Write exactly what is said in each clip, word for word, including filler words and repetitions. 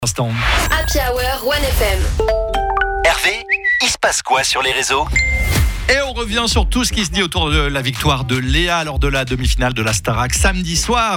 Instant. Happy Hour One F M. Hervé, il se passe quoi sur les réseaux ? Et on revient sur tout ce qui se dit autour de la victoire de Léa lors de la demi-finale de la Starac samedi soir.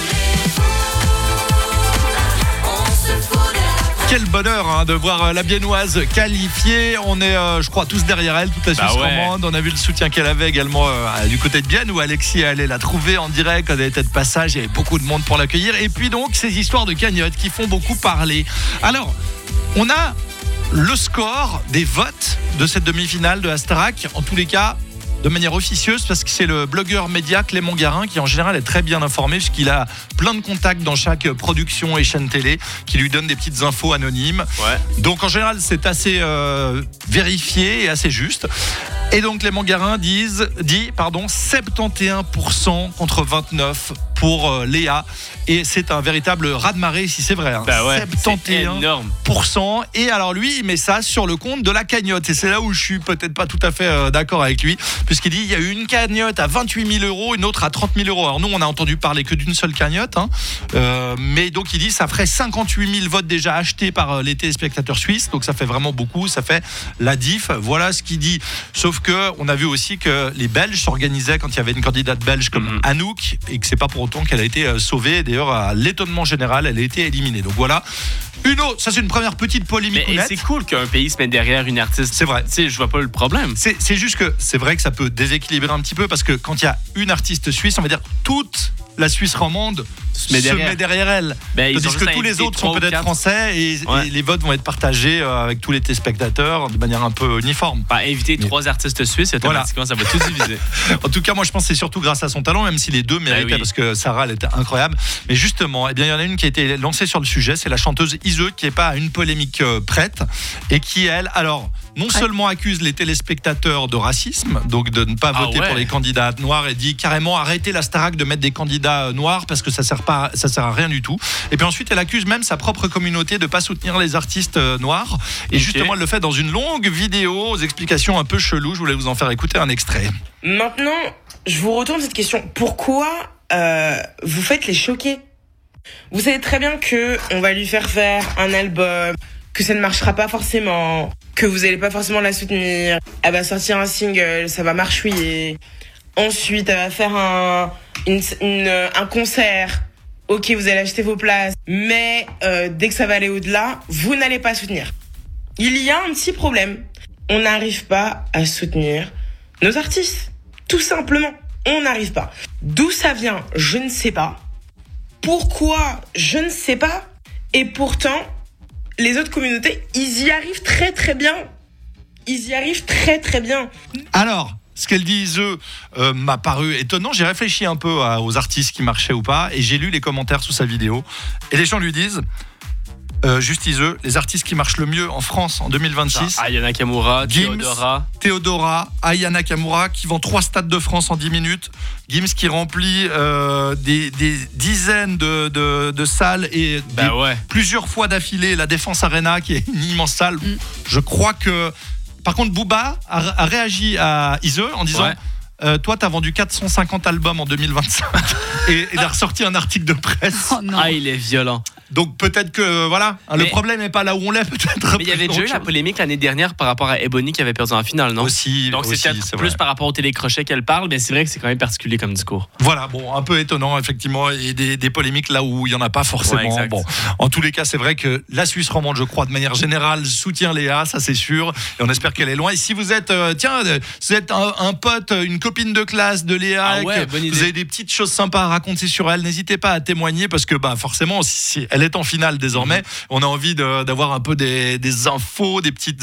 Quel bonheur hein, de voir la Biennoise qualifiée. On est, euh, je crois, tous derrière elle, toute la Suisse bah ouais. romande. On a vu le soutien qu'elle avait également euh, du côté de Bienne, où Alexis allait la trouver en direct quand elle était de passage. Il y avait beaucoup de monde pour l'accueillir. Et puis donc, ces histoires de cagnotte qui font beaucoup parler. Alors, on a le score des votes de cette demi-finale de la Starac. En tous les cas, de manière officieuse, parce que c'est le blogueur média Clément Garin qui en général est très bien informé, puisqu'il a plein de contacts dans chaque production et chaîne télé qui lui donnent des petites infos anonymes. Ouais. Donc en général c'est assez euh, vérifié et assez juste. Et donc Clément Garin dise, dit pardon, soixante et onze pour cent contre vingt-neuf pour cent pour euh, Léa. Et c'est un véritable raz-de-marée si c'est vrai. Hein. Bah ouais, soixante et onze pour cent. Et alors lui, il met ça sur le compte de la cagnotte. Et c'est là où je suis peut-être pas tout à fait euh, d'accord avec lui, puisqu'il dit il y a eu une cagnotte à vingt-huit mille euros, une autre à trente mille euros. Alors nous, on a entendu parler que d'une seule cagnotte. Hein. Euh, mais donc il dit ça ferait cinquante-huit mille votes déjà achetés par euh, les téléspectateurs suisses. Donc ça fait vraiment beaucoup. Ça fait la diff. Voilà ce qu'il dit. Sauf que on a vu aussi que les Belges s'organisaient quand il y avait une candidate belge comme mmh. Anouk, et que c'est pas pour autant qu'elle a été sauvée. D'ailleurs, à l'étonnement général, elle a été éliminée. Donc voilà. Une autre, ça c'est une première petite polémique. Mais c'est cool qu'un pays se mette derrière une artiste. C'est vrai. Tu sais, je vois pas le problème. C'est, c'est juste que c'est vrai que ça peut déséquilibrer un petit peu, parce que quand il y a une artiste suisse, on va dire toute la Suisse romande se met derrière, se met derrière elle. Ben, Tandis que tous les autres sont peut-être français et, ouais. et les votes vont être partagés avec tous les téléspectateurs de manière un peu uniforme. Bah, inviter Mais... trois artistes suisses, automatiquement voilà. ça va tout diviser. En tout cas, moi je pense que c'est surtout grâce à son talent, même si les deux méritaient, ben oui. parce que Sarah elle était incroyable. Mais justement, eh bien, il y en a une qui a été lancée sur le sujet, c'est la chanteuse Iseu, qui n'est pas à une polémique euh, prête et qui, elle, alors, non seulement accuse les téléspectateurs de racisme, donc de ne pas ah voter ouais. pour les candidats noirs, et dit carrément arrêtez la Starac de mettre des candidats noirs parce que ça sert pas, ça sert à rien du tout. Et puis ensuite, elle accuse même sa propre communauté de pas soutenir les artistes noirs. Et okay. justement, elle le fait dans une longue vidéo aux explications un peu cheloues. Je voulais vous en faire écouter un extrait. Maintenant, je vous retourne cette question. Pourquoi euh, vous faites les choquer ? Vous savez très bien que on va lui faire faire un album, que ça ne marchera pas forcément, que vous n'allez pas forcément la soutenir. Elle va sortir un single, ça va marchouiller. Ensuite, elle va faire un, une, une, un concert. Ok, vous allez acheter vos places, mais euh, dès que ça va aller au-delà, vous n'allez pas soutenir. Il y a un petit problème. On n'arrive pas à soutenir nos artistes. Tout simplement, on n'arrive pas. D'où ça vient, je ne sais pas. Pourquoi, je ne sais pas. Et pourtant, les autres communautés, ils y arrivent très très bien. Ils y arrivent très très bien. Alors, ce qu'elle dit, Iseu, euh, m'a paru étonnant. J'ai réfléchi un peu à, aux artistes qui marchaient ou pas, et j'ai lu les commentaires sous sa vidéo. Et les gens lui disent, euh, juste Iseu, les artistes qui marchent le mieux en France en deux mille vingt-six. Aya Nakamura, Gims, Théodora. Théodora, Aya Nakamura, qui vend trois stades de France en dix minutes. Gims qui remplit euh, des, des dizaines de, de, de salles et bah des, ouais. plusieurs fois d'affilée. La Défense Arena, qui est une immense salle. Mm. Je crois que... Par contre, Booba a, a réagi à Iseu en disant ouais. euh, toi, t'as vendu quatre cent cinquante albums en deux mille vingt-cinq et il a ressorti un article de presse. Oh non. Ah, il est violent. Donc peut-être que voilà, mais, le problème n'est pas là où on l'est peut-être. Mais il y avait déjà eu la polémique l'année dernière par rapport à Ebony qui avait perdu en finale, non ? Aussi. Donc aussi, c'est peut-être c'est plus vrai. Par rapport au télécrochet qu'elle parle, mais c'est vrai que c'est quand même particulier comme discours. Voilà, bon, un peu étonnant effectivement, et des, des polémiques là où il y en a pas forcément. Ouais, bon, en tous les cas, c'est vrai que la Suisse romande, je crois, de manière générale, soutient Léa, ça c'est sûr, et on espère qu'elle est loin. Et si vous êtes, euh, tiens, vous êtes un, un pote, une copine de classe de Léa, ah ouais, que vous avez des petites choses sympas à raconter sur elle, n'hésitez pas à témoigner, parce que bah forcément, si elle est en finale désormais, on a envie de, d'avoir un peu des, des infos, des petites